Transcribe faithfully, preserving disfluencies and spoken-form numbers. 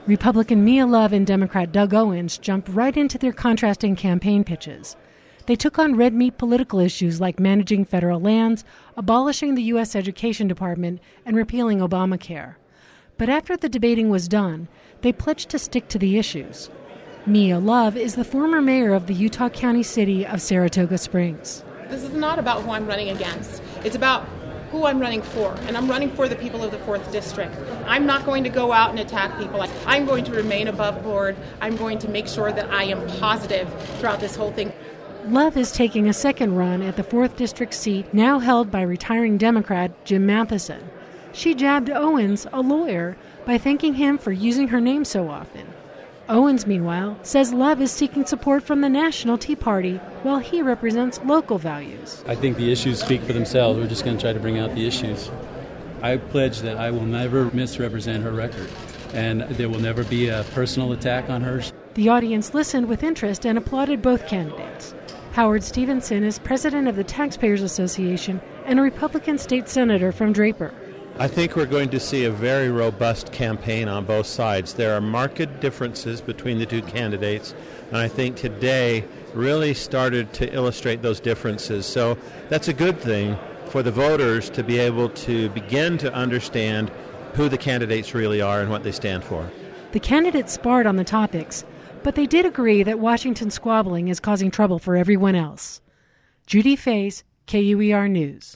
Republican Mia Love and Democrat Doug Owens jumped right into their contrasting campaign pitches. They took on red meat political issues like managing federal lands, abolishing the U S Education Department, and repealing Obamacare. But after the debating was done, they pledged to stick to the issues. Mia Love is the former mayor of the Utah County city of Saratoga Springs. This is not about who I'm running against. It's about who I'm running for, and I'm running for the people of the fourth District. I'm not going to go out and attack people. I'm going to remain above board. I'm going to make sure that I am positive throughout this whole thing. Love is taking a second run at the fourth District seat now held by retiring Democrat Jim Matheson. She jabbed Owens, a lawyer, by thanking him for using her name so often. Owens, meanwhile, says Love is seeking support from the National Tea Party while he represents local values. I think the issues speak for themselves. We're just going to try to bring out the issues. I pledge that I will never misrepresent her record, and there will never be a personal attack on her. The audience listened with interest and applauded both candidates. Howard Stevenson is president of the Taxpayers Association and a Republican state senator from Draper. I think we're going to see a very robust campaign on both sides. There are marked differences between the two candidates, and I think today really started to illustrate those differences. So that's a good thing for the voters to be able to begin to understand who the candidates really are and what they stand for. The candidates sparred on the topics, but they did agree that Washington squabbling is causing trouble for everyone else. Judy Faze, K U E R News.